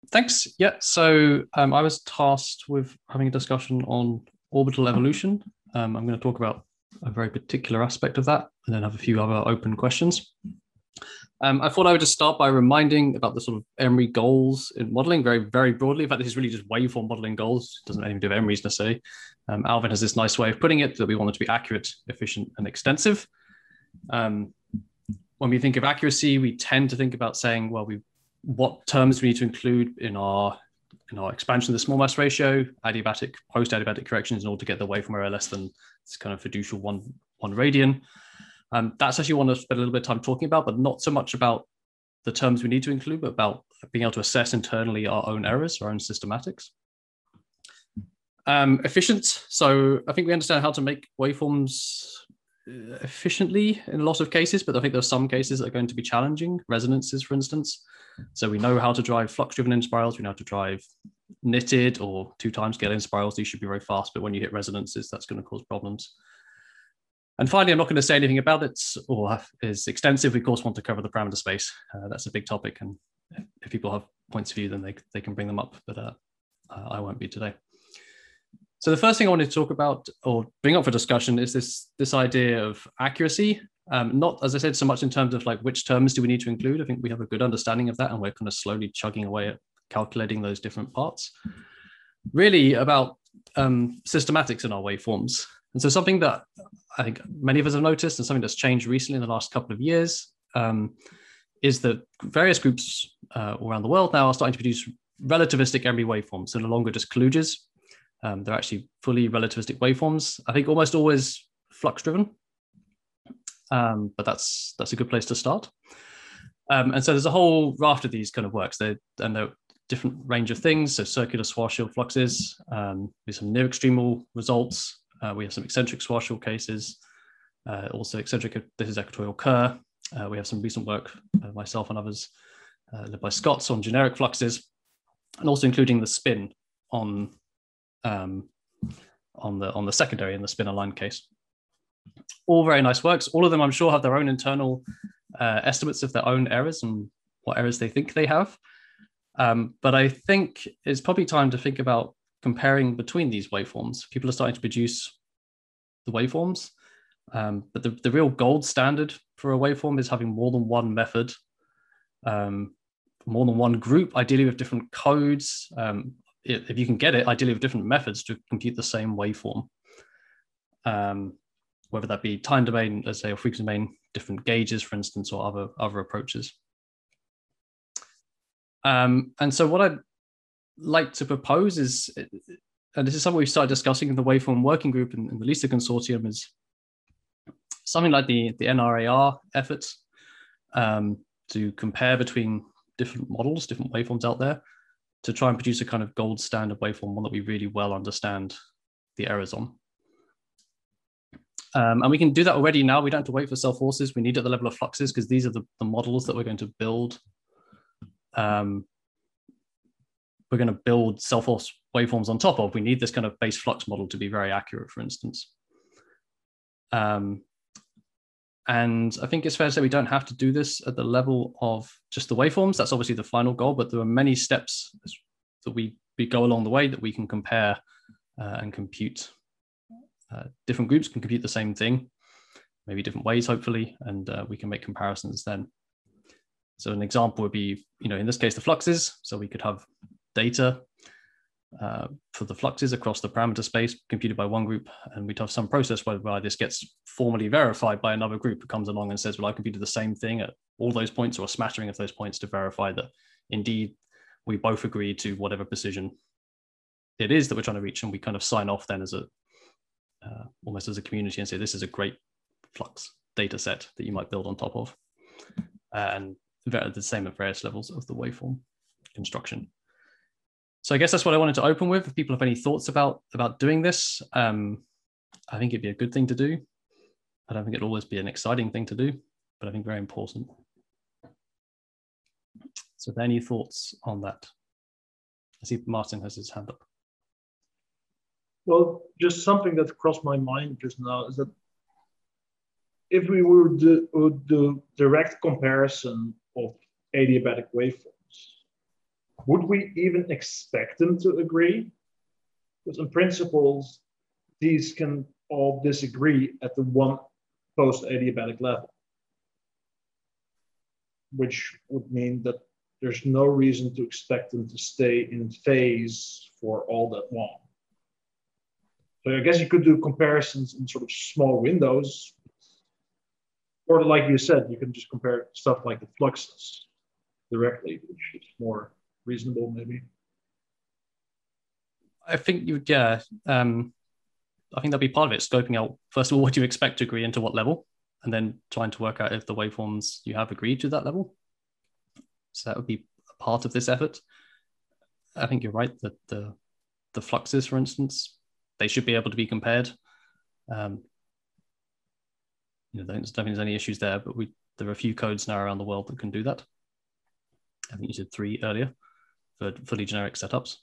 Thanks. Yeah, so I was tasked with having a discussion on orbital evolution. I'm going to talk about a very particular aspect of that and then have a few other open questions. I thought I would just start by reminding about the sort of Emory goals in modeling very, very broadly. In fact, this is really just waveform modeling goals. It doesn't have anything to do with Emory's necessarily. Alvin has this nice way of putting it that we want it to be accurate, efficient, and extensive. When we think of accuracy, we tend to think about saying, well, what terms we need to include in our expansion of the small mass ratio, adiabatic, post-adiabatic corrections in order to get the waveform error less than this kind of fiducial one radian. That's actually what I want to spend a little bit of time talking about, but not so much about the terms we need to include, but about being able to assess internally our own errors, our own systematics. Efficient. So I think we understand how to make waveforms efficiently in a lot of cases, but I think there are some cases that are going to be challenging, resonances, for instance. So we know how to drive flux-driven inspirals, we know how to drive knitted or 2x scale inspirals. These should be very fast, but when you hit resonances, that's going to cause problems. And finally, I'm not going to say anything about it or is extensive. We, of course, want to cover the parameter space. That's a big topic, and if people have points of view, then they can bring them up, but I won't be today. So the first thing I wanted to talk about or bring up for discussion is this idea of accuracy. Not, as I said, so much in terms of like which terms do we need to include. I think we have a good understanding of that, and we're kind of slowly chugging away at calculating those different parts. Really about systematics in our waveforms. And so something that I think many of us have noticed and something that's changed recently in the last couple of years is that various groups around the world now are starting to produce relativistic Emory waveforms. So no longer just kludges. They're actually fully relativistic waveforms. I think almost always flux driven, but that's a good place to start. And so there's a whole raft of these kind of works. They're different range of things. So circular Schwarzschild fluxes, with some near extremal results. We have some eccentric Schwarzschild cases, also eccentric, this is equatorial Kerr. We have some recent work, myself and others, led by Scott on generic fluxes, and also including the spin on the secondary in the spin aligned case. All very nice works. All of them, I'm sure, have their own internal estimates of their own errors and what errors they think they have. But I think it's probably time to think about comparing between these waveforms. People are starting to produce the waveforms, but the real gold standard for a waveform is having more than one method, more than one group, ideally with different codes. If you can get it, ideally with different methods to compute the same waveform, whether that be time domain, let's say, or frequency domain, different gauges, for instance, or other approaches. And so what I'd like to propose is, and this is something we've started discussing in the waveform working group in the LISA consortium, is something like the NRAR efforts to compare between different models, different waveforms out there, to try and produce a kind of gold standard waveform, one that we really well understand the errors on. And we can do that already now. We don't have to wait for cell forces. We need at the level of fluxes because these are the models that we're going to build. We're going to build cell force waveforms on top of. We need this kind of base flux model to be very accurate, for instance. And I think it's fair to say we don't have to do this at the level of just the waveforms. That's obviously the final goal, but there are many steps that we go along the way that we can compare and compute. Different groups can compute the same thing, maybe different ways, hopefully, and we can make comparisons then. So an example would be, in this case, the fluxes. So we could have data for the fluxes across the parameter space computed by one group, and we'd have some process whereby this gets formally verified by another group who comes along and says, well, I computed the same thing at all those points or a smattering of those points to verify that indeed we both agree to whatever precision it is that we're trying to reach, and we kind of sign off then as almost as a community and say this is a great flux data set that you might build on top of, and the same at various levels of the waveform construction. So I guess that's what I wanted to open with. If people have any thoughts about doing this, I think it'd be a good thing to do. I don't think it'll always be an exciting thing to do, but I think very important. So are there any thoughts on that? I see Martin has his hand up. Well, just something that crossed my mind just now is that if we were to do direct comparison of adiabatic waveforms, would we even expect them to agree? Because in principles, these can all disagree at the one post-adiabatic level, which would mean that there's no reason to expect them to stay in phase for all that long. So I guess you could do comparisons in sort of small windows, or like you said, you can just compare stuff like the fluxes directly, which is more reasonable maybe. I think I think that'll be part of it, scoping out, first of all, what you expect to agree and to what level, and then trying to work out if the waveforms you have agreed to that level. So that would be part of this effort. I think you're right that the fluxes, for instance, they should be able to be compared. I don't think there's any issues there, but there are a few codes now around the world that can do that. I think you said 3 earlier for fully generic setups.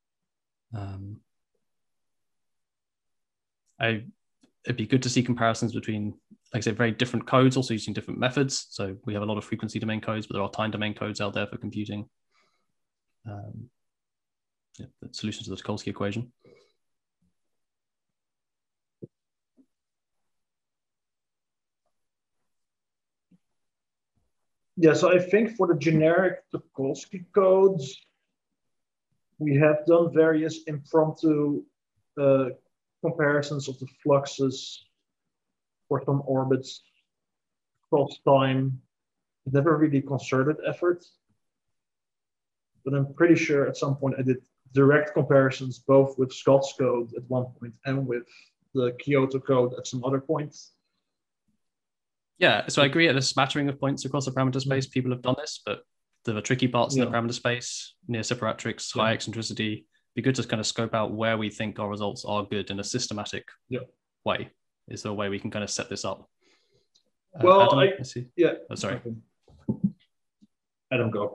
It'd be good to see comparisons between, like I said, very different codes, also using different methods. So we have a lot of frequency domain codes, but there are time domain codes out there for computing the solutions to the Tucholsky equation. Yeah, so I think for the generic Tucholsky codes, we have done various impromptu comparisons of the fluxes for some orbits across time. Never really concerted effort, but I'm pretty sure at some point I did direct comparisons both with Scott's code at one point and with the Kyoto code at some other points. Yeah, so I agree at a smattering of points across the parameter space, people have done this, but there are tricky parts in the parameter space, near separatrix, high eccentricity. It'd be good to kind of scope out where we think our results are good in a systematic way. Is there a way we can kind of set this up? Well, Adam, I see. Yeah. Oh, sorry. Adam, go.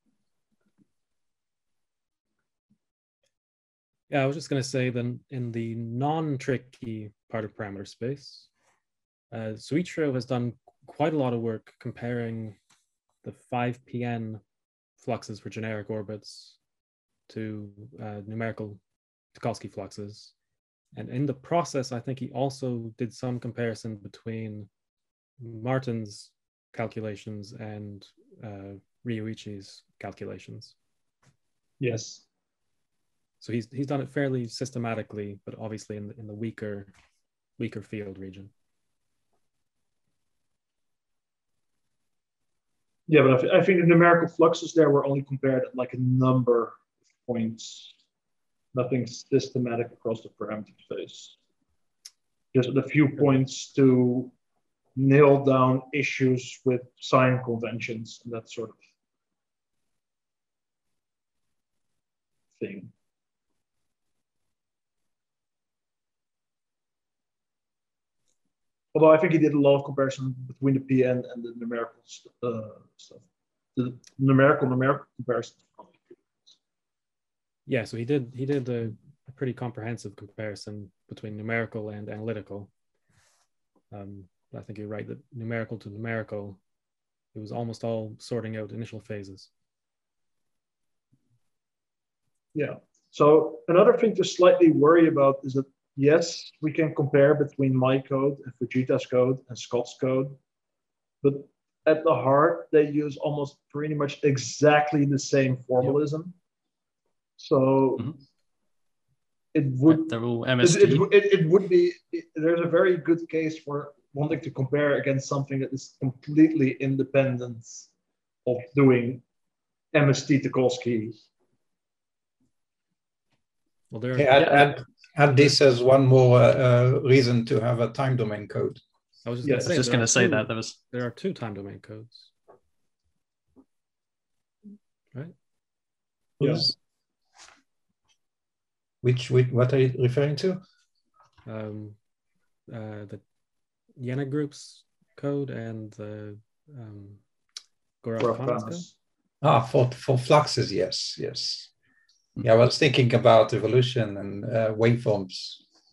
Yeah, I was just going to say then in the non-tricky part of parameter space, Suichiro has done quite a lot of work comparing the 5PN fluxes for generic orbits to numerical Tucholsky fluxes. And in the process, I think he also did some comparison between Martin's calculations and Ryuichi's calculations. Yes. So he's done it fairly systematically, but obviously in the weaker field region. Yeah, but I think the numerical fluxes there were only compared at like a number of points, nothing systematic across the parameter space. Just a few points to nail down issues with sign conventions and that sort of thing. Although I think he did a lot of comparison between the PN and the numerical stuff. The numerical comparison. Yeah, so he did a pretty comprehensive comparison between numerical and analytical. I think you're right that numerical to numerical, it was almost all sorting out initial phases. Yeah. So another thing to slightly worry about is that yes, we can compare between my code and Fujita's code and Scott's code, but at the heart, they use almost pretty much exactly the same formalism. Yep. So it would, they're all MST. It would be, there's a very good case for wanting to compare against something that is completely independent of doing MST Tucholsky. Well, there add this as one more reason to have a time domain code. I was just going to say that there are 2 time domain codes, right? Yes. What are you referring to? The Jena Group's code and the Gourav-Khan's code. For fluxes, yes. Yeah, I was thinking about evolution and waveforms.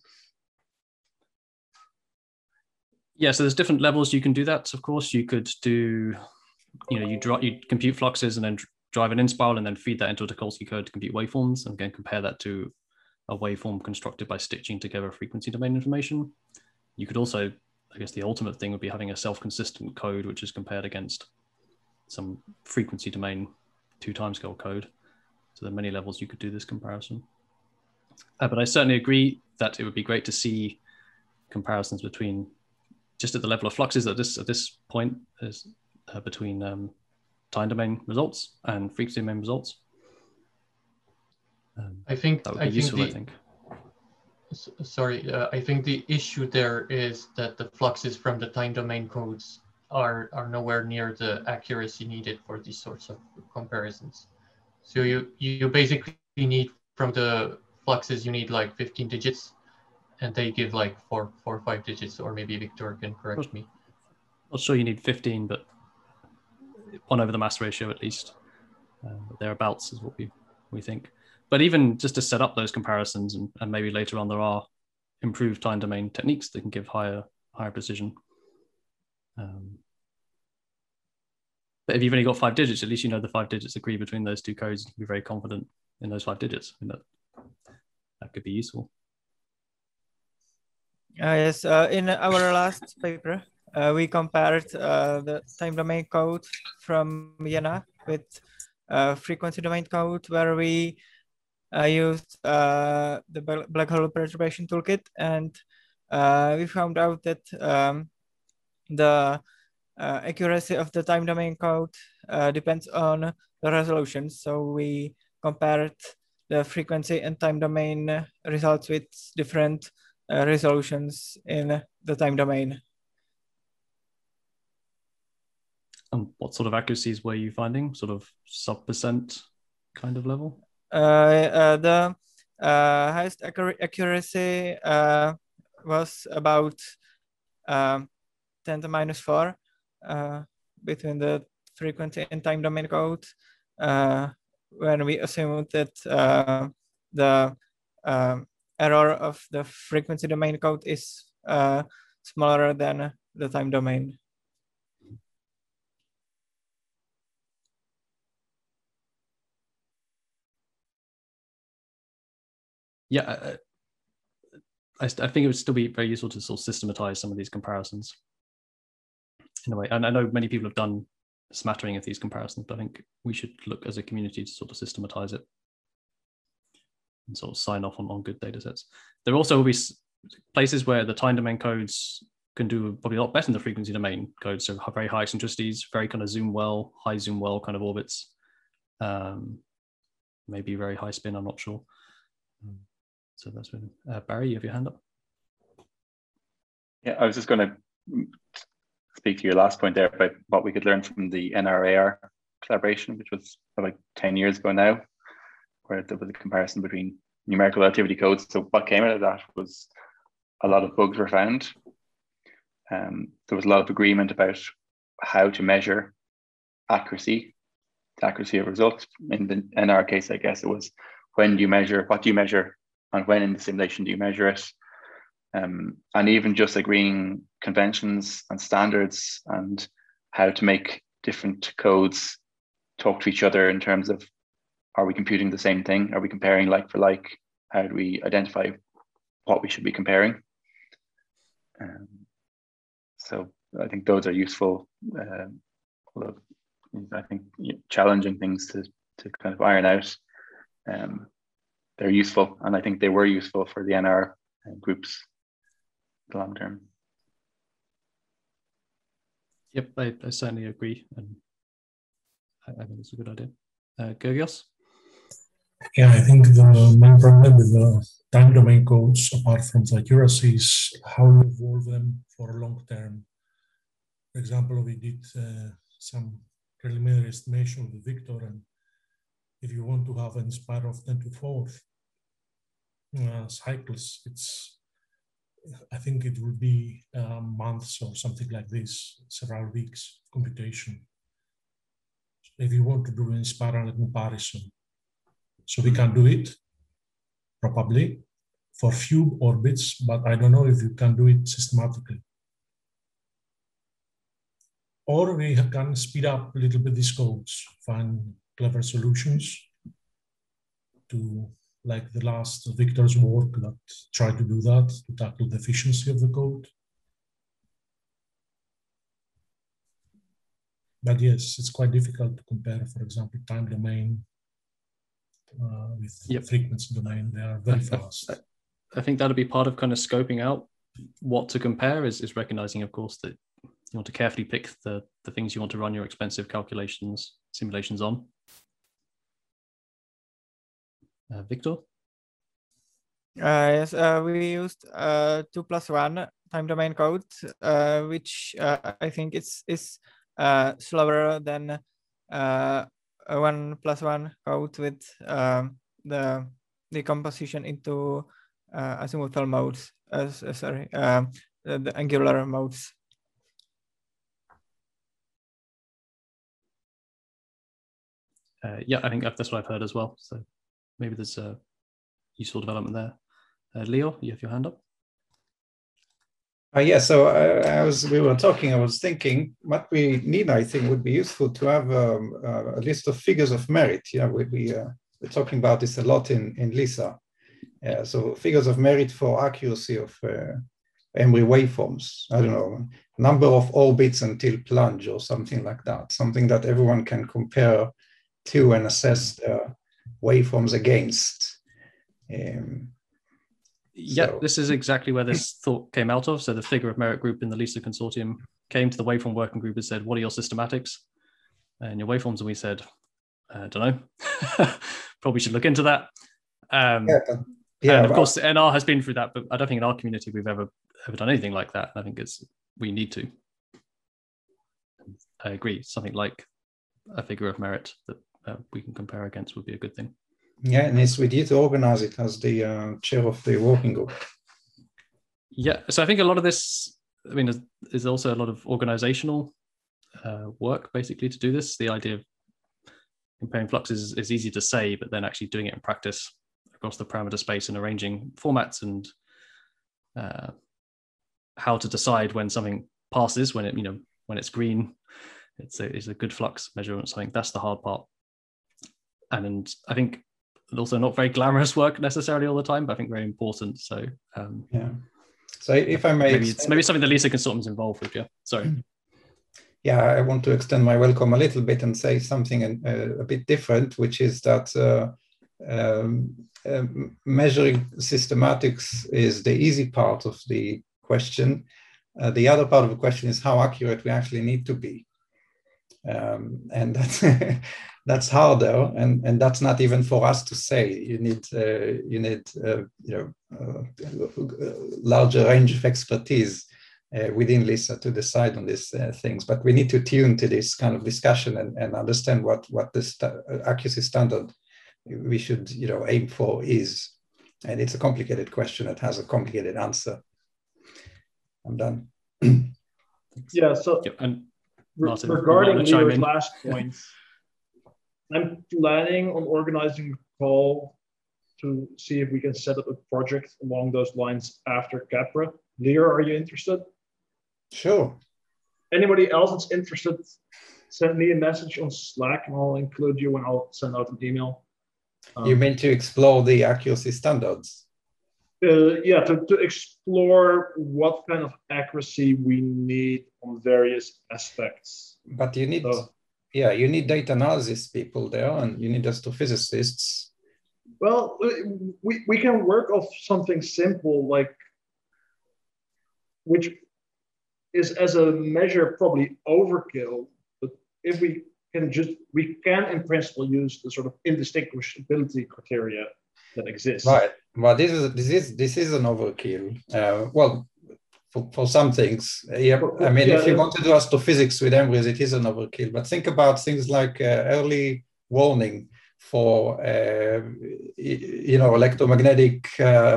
Yeah, so there's different levels you can do that. Of course, you could do, you compute fluxes and then drive an in-spiral and then feed that into a Tucholsky code to compute waveforms, and again compare that to a waveform constructed by stitching together frequency domain information. You could also, I guess the ultimate thing would be having a self-consistent code which is compared against some frequency domain 2 timescale code. So there are many levels you could do this comparison. But I certainly agree that it would be great to see comparisons between, just at the level of fluxes at this point, is between time domain results and frequency domain results. I think that would be useful, I think. Sorry, I think the issue there is that the fluxes from the time domain codes are nowhere near the accuracy needed for these sorts of comparisons. So you basically need, from the fluxes, you need like 15 digits, and they give like four or 5 digits, or maybe Victor can correct me. Not sure you need 15, but 1 over the mass ratio at least. Thereabouts is what we think. But even just to set up those comparisons, and maybe later on there are improved time domain techniques that can give higher precision. But if you've only got 5 digits, at least you know the 5 digits agree between those 2 codes. You can be very confident in those 5 digits. I mean, that could be useful. Yes, in our last paper, we compared the time domain code from Vienna with frequency domain code, where we used the black hole perturbation toolkit, and we found out that the accuracy of the time domain code depends on the resolution. So we compared the frequency and time domain results with different resolutions in the time domain. And what sort of accuracies were you finding? Sort of sub% kind of level? The highest accuracy was about 10 to minus 4 between the frequency and time domain code, when we assumed that the error of the frequency domain code is smaller than the time domain. Yeah, I think it would still be very useful to sort of systematize some of these comparisons in a way. And I know many people have done a smattering of these comparisons, but I think we should look as a community to sort of systematize it and sort of sign off on good data sets. There also will be places where the time domain codes can do probably a lot better than the frequency domain codes. So very high eccentricities, very kind of zoom well, high zoom well kind of orbits, maybe very high spin, I'm not sure. So that's really, Barry, you have your hand up. Yeah, I was just going to speak to your last point there about what we could learn from the NRAR collaboration, which was about 10 years ago now, where there was a comparison between numerical relativity codes. So what came out of that was a lot of bugs were found. There was a lot of agreement about how to measure accuracy, the accuracy of results. In our case, I guess it was when do you measure, what do you measure, and when in the simulation do you measure it? And even just agreeing conventions and standards and how to make different codes talk to each other in terms of, are we computing the same thing? Are we comparing like for like? How do we identify what we should be comparing? So I think those are useful, although I think challenging things to kind of iron out. They're useful, and I think they were useful for the NR groups the long term. Yep, I certainly agree, and I think it's a good idea. Georgios? Yeah, I think the main problem with the time domain codes, apart from the accuracy, is how you evolve them for long term. For example, we did some preliminary estimation with Victor, and if you want to have an inspire of 10 to the 4th cycles, I think it will be months or something like this, several weeks computation. If you want to do an spiral comparison, so we can do it probably for few orbits, but I don't know if you can do it systematically. Or we can speed up a little bit these codes, find clever solutions to, like the last Victor's work that tried to do that, to tackle the efficiency of the code. But yes, it's quite difficult to compare, for example, time domain with frequency domain. They are very fast. I think that'll be part of kind of scoping out what to compare is recognizing, of course, that you want to carefully pick the things you want to run your expensive simulations on. Victor? Yes, we used 2+1 time domain code, which I think is slower than 1+1 code with the decomposition into azimuthal modes. The angular modes. Yeah, I think that's what I've heard as well. So maybe there's a useful development there. Leo, you have your hand up. Yeah, so we were talking, I was thinking what we need, I think, would be useful to have a list of figures of merit. Yeah, we're talking about this a lot in LISA. So figures of merit for accuracy of Emory waveforms. I don't know, number of orbits until plunge or something like that. Something that everyone can compare to and assess waveforms against. Yeah, this is exactly where this thought came out of. So the figure of merit group in the LISA consortium came to the waveform working group and said, what are your systematics and your waveforms? And we said, I don't know, probably should look into that. And of course, NR has been through that, but I don't think in our community we've ever done anything like that. I think we need to. I agree. Something like a figure of merit that we can compare against would be a good thing. Yeah, and it's with you to organize it as the chair of the working group. Yeah, so I think a lot of this, I mean, there's also a lot of organizational work basically to do this. The idea of comparing fluxes is easy to say, but then actually doing it in practice across the parameter space and arranging formats and how to decide when something passes, when it's green, it's a good flux measurement. So I think that's the hard part. And I think also not very glamorous work necessarily all the time, but I think very important. So yeah. So if I may, maybe something the LISA consortium's involved with. Yeah. Sorry. Yeah, I want to extend my welcome a little bit and say something a bit different, which is that measuring systematics is the easy part of the question. The other part of the question is how accurate we actually need to be. And that's harder, and that's not even for us to say. You need larger range of expertise within LISA to decide on these things. But we need to tune to this kind of discussion and understand what this accuracy standard we should aim for is. And it's a complicated question that has a complicated answer. I'm done. Yeah. So. Yep. And Martin, regarding Leo's last point, I'm planning on organizing a call to see if we can set up a project along those lines after Capra. Leo, are you interested? Sure. Anybody else that's interested, send me a message on Slack and I'll include you when I'll send out an email. You mean to explore the accuracy standards? Yeah, to explore what kind of accuracy we need on various aspects. But you need, you need data analysis people there, and you need astrophysicists. Well, we can work off something simple, like, which is as a measure probably overkill, but if we can in principle use the sort of indistinguishability criteria that exists. Right. Well, this is an overkill. Well, for some things, yeah. I mean, if you want to do astrophysics with embryos, it is an overkill. But think about things like early warning for electromagnetic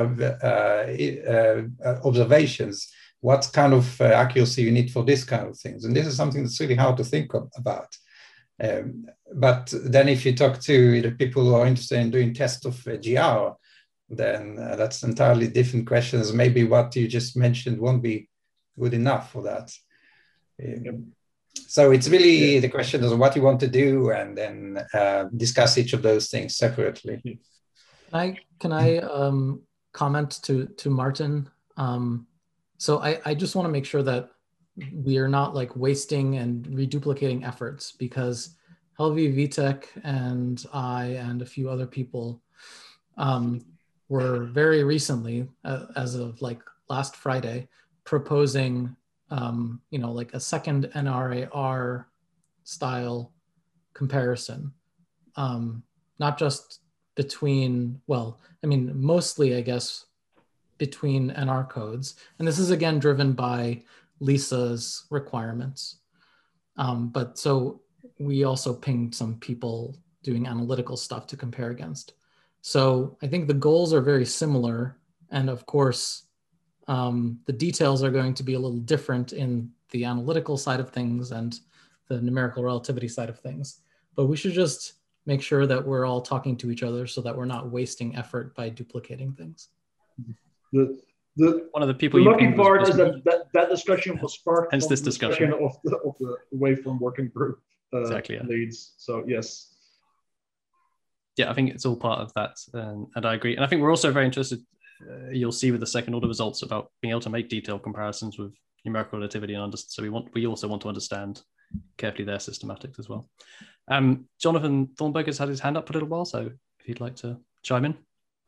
observations. What kind of accuracy you need for this kind of things, and this is something that's really hard to think about. But then if you talk to the people who are interested in doing tests of GR, then that's entirely different questions. Maybe what you just mentioned won't be good enough for that. So it's really the question of what you want to do, and then discuss each of those things separately. Can I comment to Martin? So I just want to make sure that we are not like wasting and reduplicating efforts, because Helvi Vitek and I and a few other people were very recently, as of like last Friday, proposing like a second NRAR style comparison, not just between, mostly, I guess, between NR codes. And this is again driven by Lisa's requirements. But so we also pinged some people doing analytical stuff to compare against. So I think the goals are very similar. And of course, the details are going to be a little different in the analytical side of things and the numerical relativity side of things. But we should just make sure that we're all talking to each other so that we're not wasting effort by duplicating things. One of the people. The lucky part is that discussion was sparked hence from this the discussion of the waveform working group exactly, yeah. leads. So yes. Yeah, I think it's all part of that, and I agree. And I think we're also very interested. You'll see with the second order results about being able to make detailed comparisons with numerical relativity, and so we also want to understand carefully their systematics as well. Jonathan Thornberg has had his hand up for a little while, so if you'd like to chime in.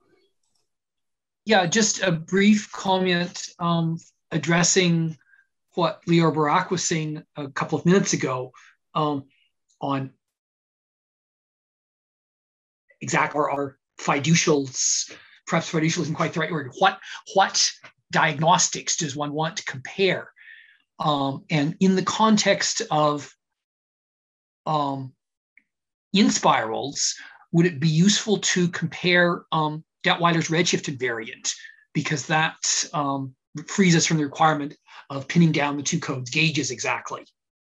Yeah, just a brief comment addressing what Lior Barak was saying a couple of minutes ago on our fiducials. Perhaps fiducial isn't quite the right word. What diagnostics does one want to compare? And in the context of inspirals, would it be useful to compare Detweiler's redshift invariant? Because that frees us from the requirement of pinning down the two codes gauges exactly.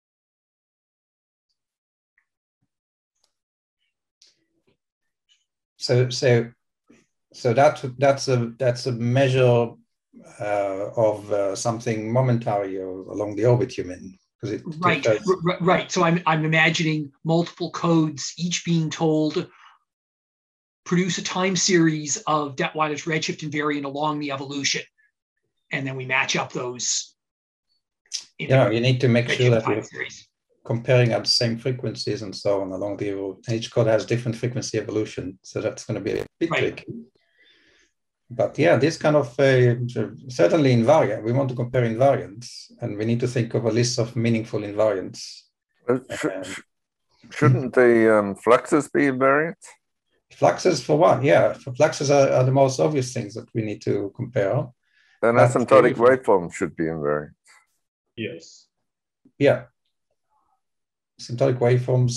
So that's a measure of something momentary along the orbit, you mean? Right. So I'm imagining multiple codes, each being told produce a time series of Detweiler's redshift invariant along the evolution, and then we match up those. Yeah, you need to make sure that you're comparing at the same frequencies and so on along the evolution. Each code has different frequency evolution, so that's going to be a bit tricky. But yeah, this kind of certainly invariant. We want to compare invariants, and we need to think of a list of meaningful invariants. Shouldn't the fluxes be invariant? Fluxes for what? Yeah, fluxes are the most obvious things that we need to compare. Then asymptotic waveform should be invariant. Yes. Yeah. Asymptotic waveforms,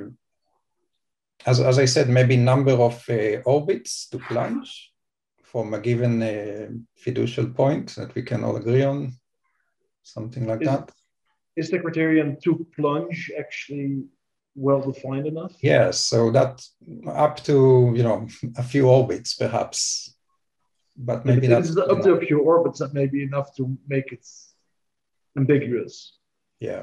as I said, maybe number of orbits to plunge from a given fiducial point that we can all agree on, something like that. Is the criterion to plunge actually well defined enough? Yes, so that up to a few orbits perhaps, but maybe that's up to a few orbits. That may be enough to make it ambiguous. Yeah,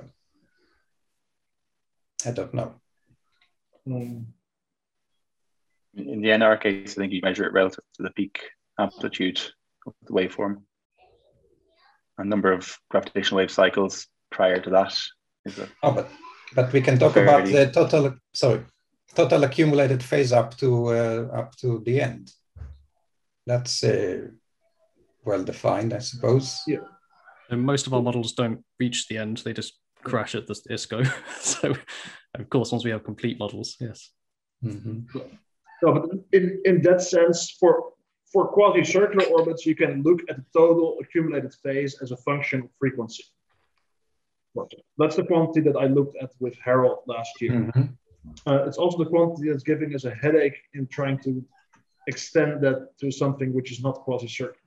I don't know. In the NR case, I think you measure it relative to the peak amplitude of the waveform. A number of gravitational wave cycles prior to that is a but we can talk about the total accumulated phase up to the end. That's well defined, I suppose. Yeah. And most of our models don't reach the end; they just crash at the ISCO. So, of course, once we have complete models, yes. Mm-hmm. So, but in that sense, for quasi-circular orbits, you can look at the total accumulated phase as a function of frequency. That's the quantity that I looked at with Harold last year. Mm-hmm. It's also the quantity that's giving us a headache in trying to extend that to something which is not quasi-circular.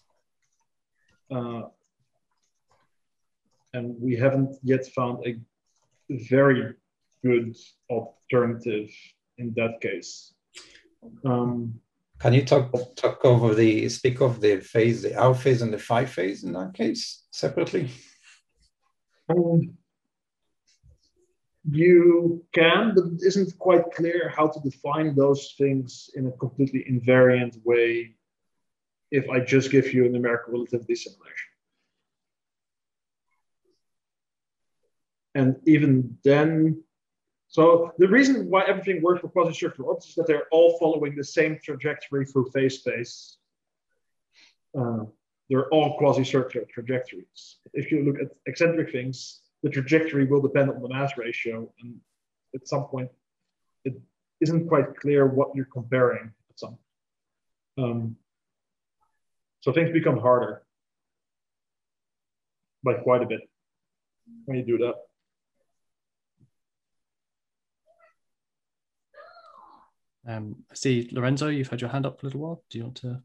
And we haven't yet found a very good alternative in that case. Can you speak of the phase, the R phase and the phi phase in that case separately? You can, but it isn't quite clear how to define those things in a completely invariant way if I just give you a numerical relativity simulation. And even then, so the reason why everything works for quasi-circular orbits is that they're all following the same trajectory through phase space. They're all quasi-circular trajectories. If you look at eccentric things, the trajectory will depend on the mass ratio, and at some point, it isn't quite clear what you're comparing at some. So things become harder by quite a bit when you do that. I see, Lorenzo, you've had your hand up for a little while. Do you want to?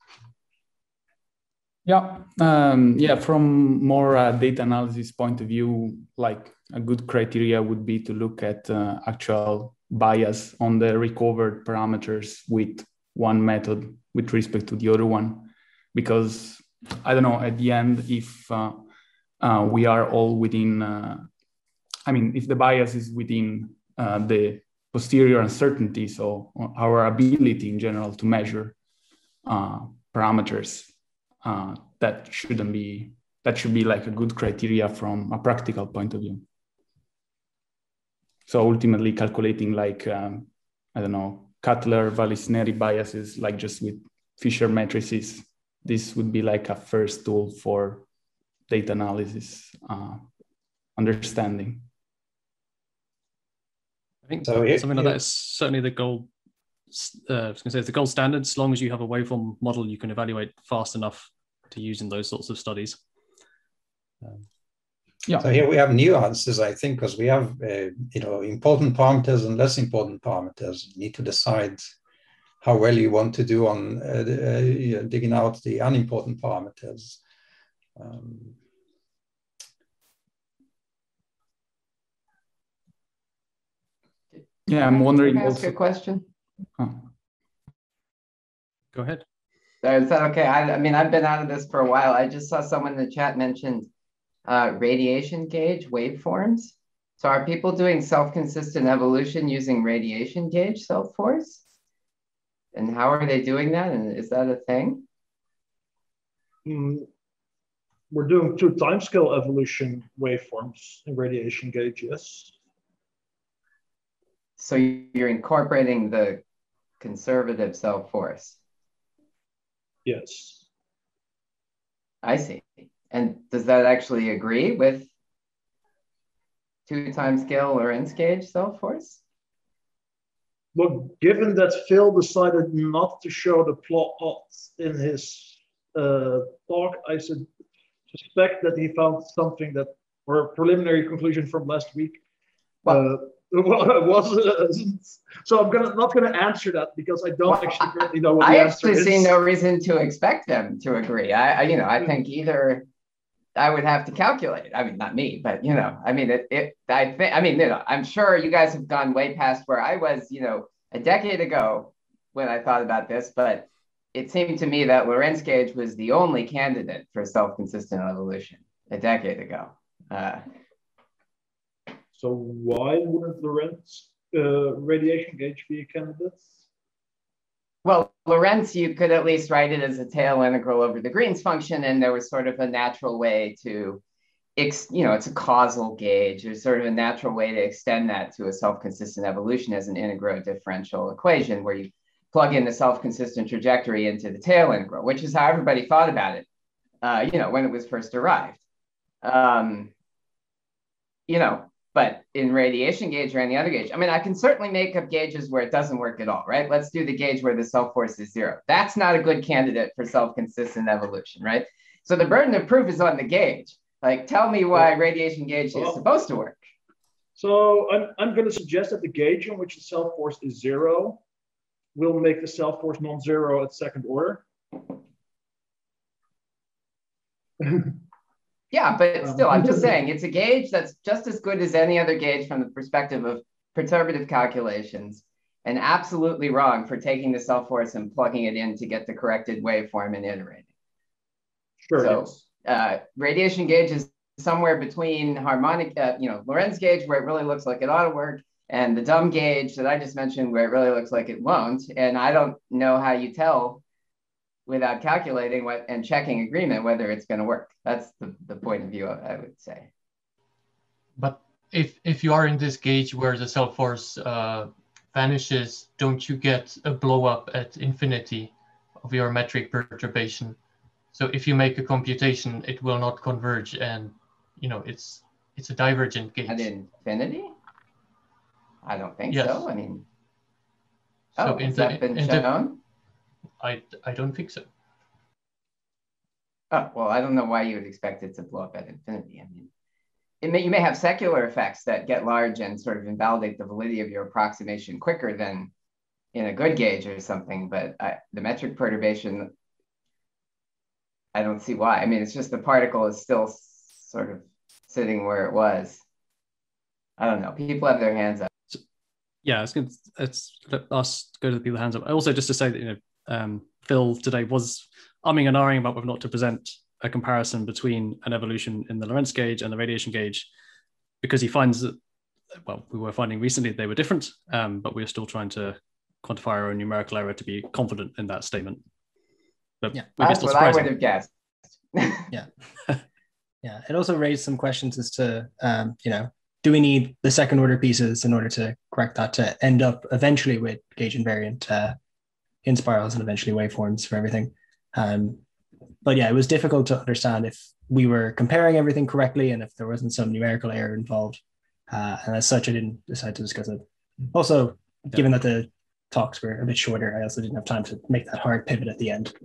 Yeah, from more data analysis point of view, like a good criteria would be to look at actual bias on the recovered parameters with one method with respect to the other one. Because I don't know, at the end, if we are all within, if the bias is within the posterior uncertainty, so our ability in general to measure parameters, that should be like a good criteria from a practical point of view. So ultimately calculating like, Cutler-Wallis-Neri biases, like just with Fisher matrices, this would be like a first tool for data analysis understanding. I think something like that is certainly the gold. I was going to say it's the gold standard. As long as you have a waveform model, you can evaluate fast enough to use in those sorts of studies. So here we have nuances, I think, because we have important parameters and less important parameters. You need to decide how well you want to do on digging out the unimportant parameters. Yeah, I'm wondering. Can I ask a question? Oh. Go ahead. Is that okay? I mean, I've been out of this for a while. I just saw someone in the chat mentioned radiation gauge waveforms. So are people doing self-consistent evolution using radiation gauge self-force? And how are they doing that? And is that a thing? We're doing 2 timescale evolution waveforms in radiation gauge, yes. So you're incorporating the conservative self-force? Yes. I see. And does that actually agree with 2 timescale Lorentz gauge self-force? Well, given that Phil decided not to show the plot in his talk, I suspect that he found something that, or a preliminary conclusion from last week, wasn't. So I'm not gonna answer that because I don't actually really know what the answer is. I actually see no reason to expect them to agree. I think either I would have to calculate. I mean, not me, but I mean, I'm sure you guys have gone way past where I was, a decade ago when I thought about this, but it seemed to me that Lorentz gauge was the only candidate for self-consistent evolution a decade ago. So why wouldn't Lorentz radiation gauge be a candidate? Well, Lorentz, you could at least write it as a tail integral over the Green's function, and there was sort of a natural way to, it's a causal gauge. There's sort of a natural way to extend that to a self-consistent evolution as an integral differential equation where you plug in the self-consistent trajectory into the tail integral, which is how everybody thought about it, when it was first arrived. But in radiation gauge or any other gauge, I mean, I can certainly make up gauges where it doesn't work at all, right? Let's do the gauge where the self-force is 0. That's not a good candidate for self-consistent evolution, right? So the burden of proof is on the gauge. Like, tell me why radiation gauge is supposed to work. So I'm going to suggest that the gauge in which the self-force is 0 will make the self-force non-zero at second order. Yeah, but still, I'm just saying it's a gauge that's just as good as any other gauge from the perspective of perturbative calculations, and absolutely wrong for taking the self-force and plugging it in to get the corrected waveform and iterating. Sure. So radiation gauge is somewhere between harmonic, Lorentz gauge where it really looks like it ought to work, and the dumb gauge that I just mentioned where it really looks like it won't. And I don't know how you tell without calculating and checking agreement whether it's going to work. That's the point of view, I would say. But if you are in this gauge where the cell force vanishes, don't you get a blow up at infinity of your metric perturbation? So if you make a computation, it will not converge, and it's a divergent gauge. At infinity? I don't think yes. so. I mean, so has that been shown? I don't think so. Oh, well, I don't know why you would expect it to blow up at infinity. I mean, you may have secular effects that get large and sort of invalidate the validity of your approximation quicker than in a good gauge or something, but the metric perturbation, I don't see why. I mean, it's just the particle is still sort of sitting where it was. I don't know. People have their hands up. Yeah, it's let us go to the people hands up. Also, just to say that Phil today was umming and ahhing about whether or not to present a comparison between an evolution in the Lorentz gauge and the radiation gauge, because he finds that, well, we were finding recently they were different, but we're still trying to quantify our own numerical error to be confident in that statement. But yeah, that's what I would have guessed. Yeah, yeah. It also raised some questions as to, do we need the second order pieces in order to correct that to end up eventually with gauge invariant in spirals and eventually waveforms for everything? But yeah, it was difficult to understand if we were comparing everything correctly and if there wasn't some numerical error involved. And as such, I didn't decide to discuss it. Also, given that the talks were a bit shorter, I also didn't have time to make that hard pivot at the end.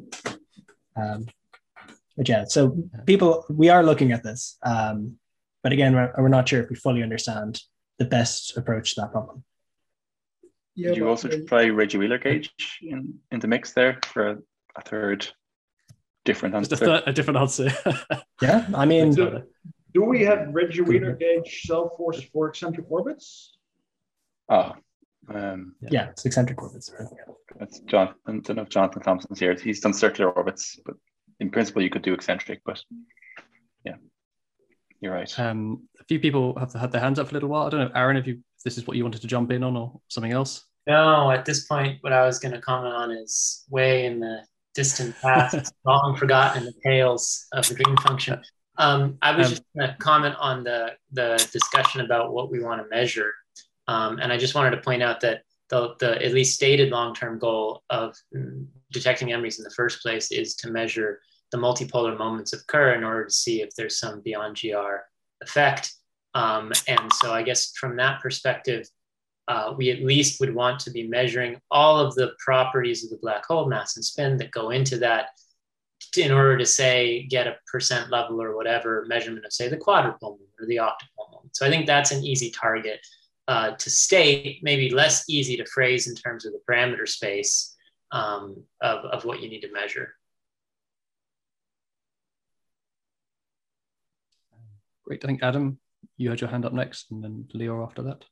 But yeah, so we are looking at this. But again, we're not sure if we fully understand the best approach to that problem. Yeah, did you also try Reggie-Wheeler gauge in the mix there for a third different answer? Just a different answer. Yeah, I mean... Do we have Reggie-Wheeler gauge cell force for eccentric orbits? Oh. Yeah, it's eccentric orbits. That's Jonathan. I don't know if Jonathan Thompson's here. He's done circular orbits, but in principle, you could do eccentric, but yeah. You're right. A few people have had their hands up for a little while. I don't know, Aaron, if this is what you wanted to jump in on or something else. No, at this point, what I was going to comment on is way in the distant past, long forgotten in the tales of the green function. I was just going to comment on the discussion about what we want to measure. And I just wanted to point out that the at least stated long-term goal of detecting emeries in the first place is to measure the multipolar moments of Kerr in order to see if there's some beyond GR effect. And so I guess from that perspective, we at least would want to be measuring all of the properties of the black hole, mass and spin, that go into that in order to, say, get a percent level or whatever measurement of, say, the quadrupole moment or the octupole moment. So I think that's an easy target to state, maybe less easy to phrase in terms of the parameter space of what you need to measure. Great. I think, Adam, you had your hand up next, and then Leo after that.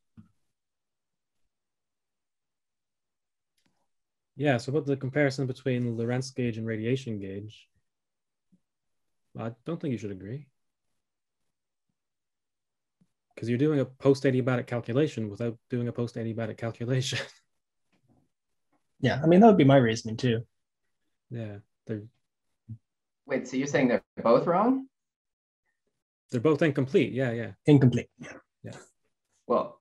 Yeah, so about the comparison between Lorentz gauge and radiation gauge, I don't think you should agree. Because you're doing a post-adiabatic calculation without doing a post-adiabatic calculation. Yeah, I mean, that would be my reasoning too. Yeah. Wait, so you're saying they're both wrong? They're both incomplete. Yeah. Incomplete. Yeah. Well,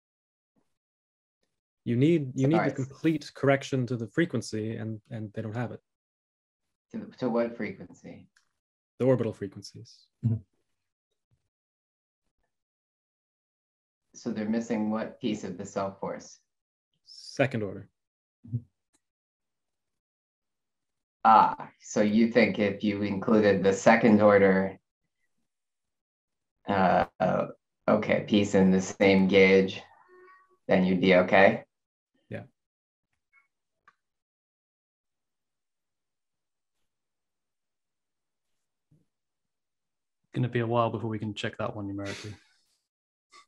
you need the complete correction to the frequency, and they don't have it. To what frequency? The orbital frequencies. Mm-hmm. So they're missing what piece of the cell force? Second order. So you think if you included the second order piece in the same gauge, then you'd be okay? Yeah. Going to be a while before we can check that one numerically.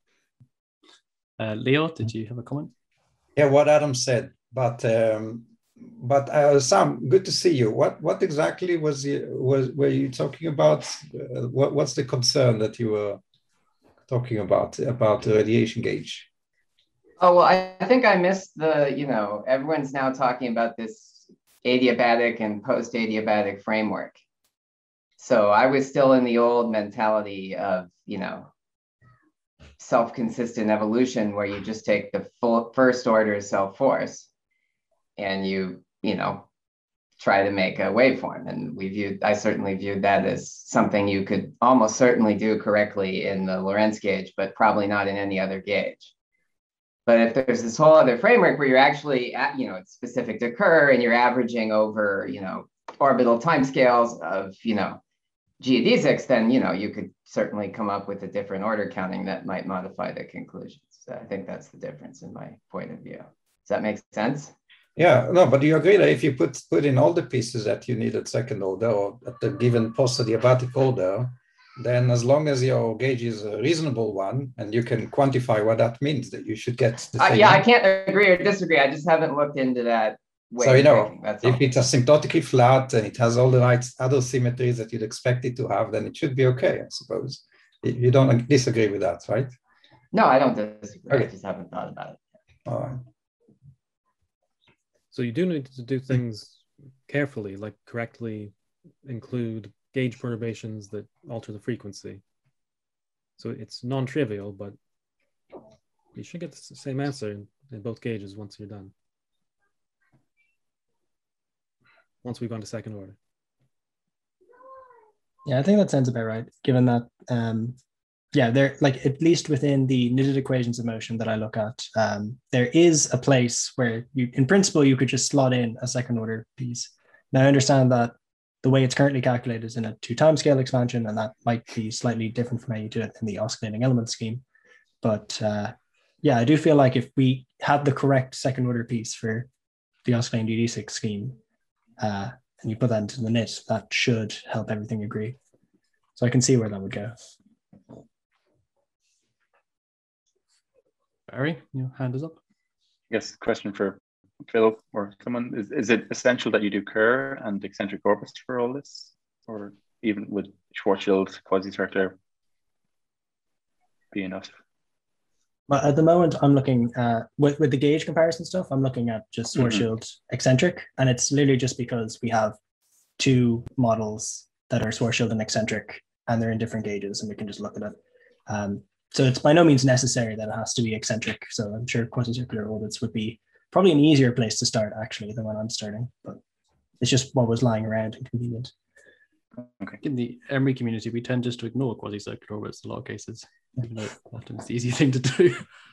Leo, did you have a comment? Yeah, what Adam said, but Sam, good to see you. What exactly were you talking about? What's the concern that you were talking about the radiation gauge? Oh, well, I think I missed everyone's now talking about this adiabatic and post-adiabatic framework. So I was still in the old mentality of, self-consistent evolution, where you just take the full first order self-force and you try to make a waveform. And I certainly viewed that as something you could almost certainly do correctly in the Lorentz gauge, but probably not in any other gauge. But if there's this whole other framework where you're actually it's specific to Kerr and you're averaging over, orbital timescales of, geodesics, then, you could certainly come up with a different order counting that might modify the conclusions. So I think that's the difference in my point of view. Does that make sense? Yeah, no, but do you agree that if you put in all the pieces that you need at second order or at the given post-adiabatic order, then as long as your gauge is a reasonable one and you can quantify what that means, that you should get the same. Yeah, I can't agree or disagree. I just haven't looked into that. So, if it's asymptotically flat and it has all the right other symmetries that you'd expect it to have, then it should be okay, I suppose. You don't disagree with that, right? No, I don't disagree. Okay. I just haven't thought about it. All right. So you do need to do things carefully, like correctly include gauge perturbations that alter the frequency. So it's non-trivial, but you should get the same answer in both gauges once you're done. Once we've gone to second order. Yeah, I think that sounds about right, given that, they're like, at least within the knitted equations of motion that I look at, there is a place where in principle, you could just slot in a second order piece. Now, I understand that the way it's currently calculated is in a 2 timescale expansion, and that might be slightly different from how you do it in the oscillating element scheme. But I do feel like if we had the correct second order piece for the oscillating geodesic scheme, and you put that into the knit, that should help everything agree. So I can see where that would go. Barry, your hand is up. Yes, question for Phil or someone. Is it essential that you do Kerr and eccentric orbits for all this? Or even would Schwarzschild quasi-circular be enough? Well, at the moment, I'm looking with the gauge comparison stuff, I'm looking at just Schwarzschild eccentric, and it's literally just because we have 2 models that are Schwarzschild and eccentric, and they're in different gauges, and we can just look at it. So it's by no means necessary that it has to be eccentric. So I'm sure quasi-circular orbits would be probably an easier place to start, actually, than when I'm starting. But it's just what was lying around and convenient. Okay. In the Emory community, we tend just to ignore quasi-circular orbits in a lot of cases, even though often it's the easy thing to do.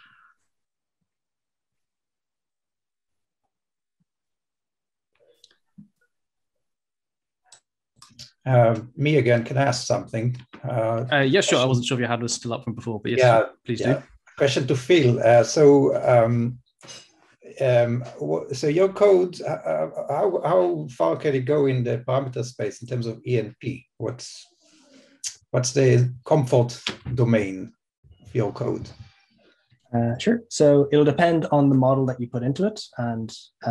Me again, can I ask something? Yeah, sure. I wasn't sure if your hand was still up from before, but yes, yeah, please do. Question to Phil. So your code, how far can it go in the parameter space in terms of ENP? What's the comfort domain of your code? Sure. So it'll depend on the model that you put into it. And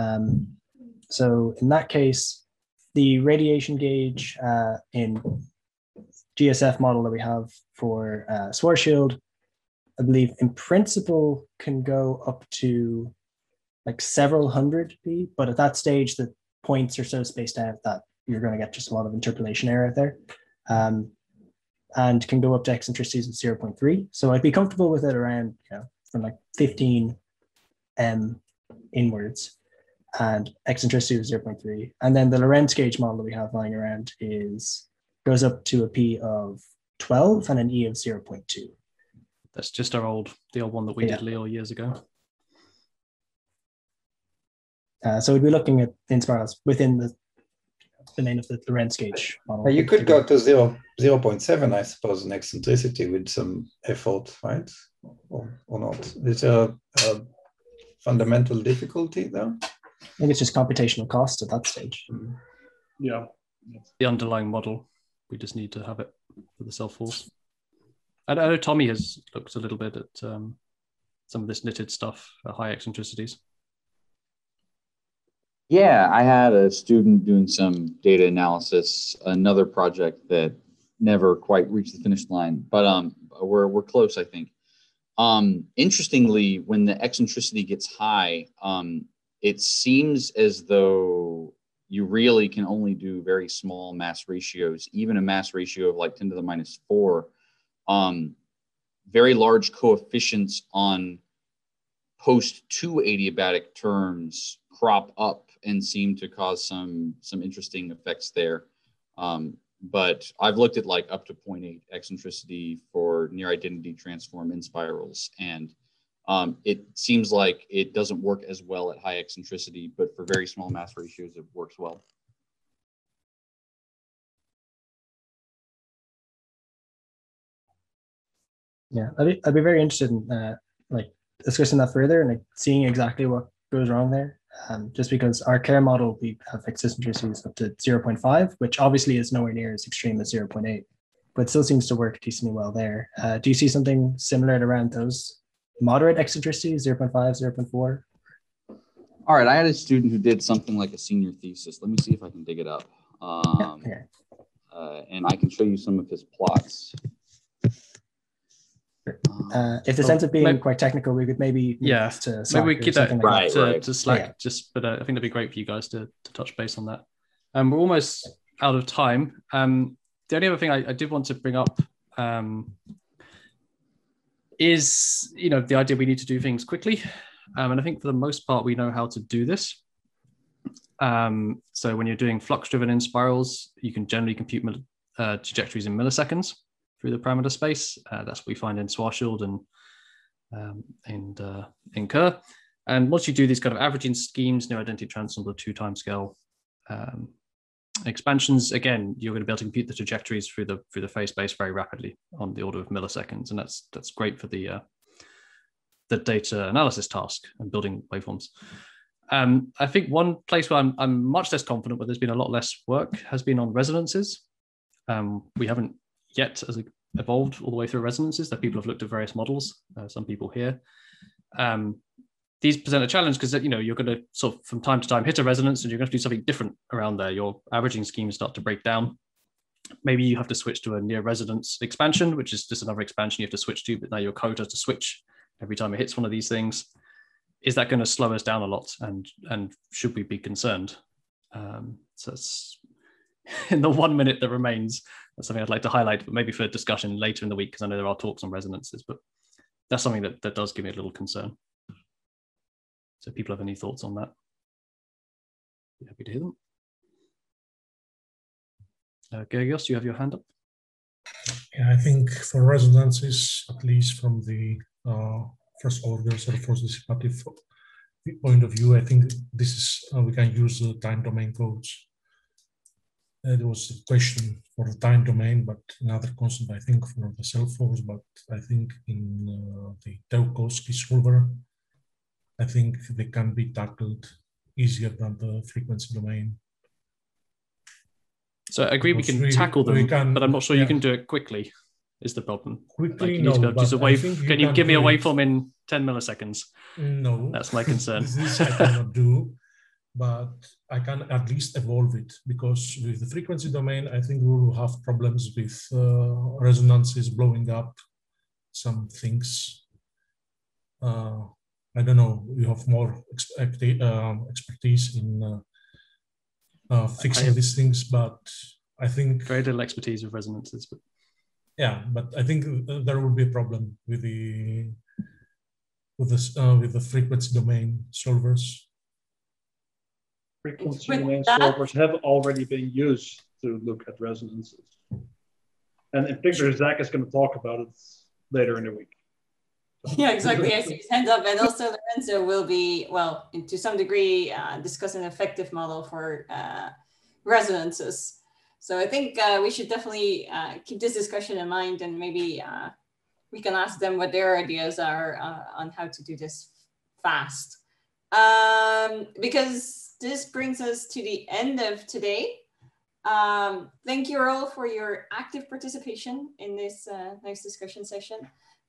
so in that case, the radiation gauge in GSF model that we have for Schwarzschild, I believe in principle can go up to like several hundred B, but at that stage, the points are so spaced out that you're going to get just a lot of interpolation error out there. And can go up to eccentricities of 0.3. So I'd be comfortable with it around, from like 15 M inwards, and eccentricity of 0.3. And then the Lorentz gauge model that we have lying around goes up to a P of 12 and an E of 0.2. That's just the old one that we did Leo years ago. So we'd be looking at inspirals within the domain of the Lorentz gauge model. You could go to 0.7, I suppose, in eccentricity with some effort, right? Or not? Is there a fundamental difficulty there? I think it's just computational cost at that stage. Yeah. The underlying model, we just need to have it for the self-force. I know Tommy has looked a little bit at some of this knitted stuff at high eccentricities. Yeah, I had a student doing some data analysis, another project that never quite reached the finish line, but we're close, I think. Interestingly, when the eccentricity gets high, it seems as though you really can only do very small mass ratios, even a mass ratio of like 10 to the minus 4. Very large coefficients on post-2 adiabatic terms crop up and seem to cause some interesting effects there. But I've looked at like up to 0.8 eccentricity for near identity transform in spirals, and it seems like it doesn't work as well at high eccentricity, but for very small mass ratios, it works well. Yeah, I'd be very interested in like discussing that further and like seeing exactly what goes wrong there. Just because our CARE model, we have eccentricities up to 0.5, which obviously is nowhere near as extreme as 0.8, but still seems to work decently well there. Do you see something similar at around those moderate eccentricities, 0.5, 0.4? All right, I had a student who did something like a senior thesis. Let me see if I can dig it up. And I can show you some of his plots. If this ends up being quite technical, we could maybe to Slack, maybe we keep that like to Slack, just. But I think that'd be great for you guys to touch base on that. We're almost out of time. The only other thing I did want to bring up is the idea we need to do things quickly, and I think for the most part we know how to do this. So when you're doing flux-driven in spirals, you can generally compute trajectories in milliseconds through the parameter space. That's what we find in Schwarzschild and in Kerr. And once you do these kind of averaging schemes, near identity transforms, the 2 timescale expansions, again, you're going to be able to compute the trajectories through the phase space very rapidly on the order of milliseconds, and that's great for the data analysis task and building waveforms. I think one place where I'm much less confident, where there's been a lot less work, has been on resonances. We haven't yet evolved all the way through resonances. That people have looked at various models, some people here. These present a challenge because you're going to sort of from time to time hit a resonance and you're going to do something different around there. Your averaging schemes start to break down. Maybe you have to switch to a near resonance expansion, which is just another expansion you have to switch to, but now your code has to switch every time it hits one of these things. Is that going to slow us down a lot, and should we be concerned? So it's in the 1 minute that remains, that's something I'd like to highlight, but maybe for discussion later in the week, because I know there are talks on resonances, but that's something that does give me a little concern. So if people have any thoughts on that, be happy to hear them. Georgios, you have your hand up. Yeah, I think for resonances, at least from the first order, sort of first dissipative point of view, I think this is we can use the time domain codes. There was a question for the time domain, but another constant, I think, for the cell force. But I think in the Teukowski solver, I think they can be tackled easier than the frequency domain. So I agree we can tackle them, but I'm not sure you can do it quickly, is the problem. Quickly, like no. Can you give me a waveform in 10 milliseconds? No. That's my concern. This I cannot do, but I can at least evolve it, because with the frequency domain, I think we will have problems with resonances blowing up some things. I don't know, you have more expertise in fixing these things, but I think very little expertise with resonances. But yeah, but I think there will be a problem with the frequency domain solvers. Frequency domain solvers have already been used to look at resonances, and in particular, Zach is going to talk about it later in the week. Yeah, exactly. I see his hands up, and also Lorenzo will be, well, to some degree, discuss an effective model for resonances. So I think we should definitely keep this discussion in mind, and maybe we can ask them what their ideas are on how to do this fast. Because this brings us to the end of today. Thank you all for your active participation in this nice discussion session.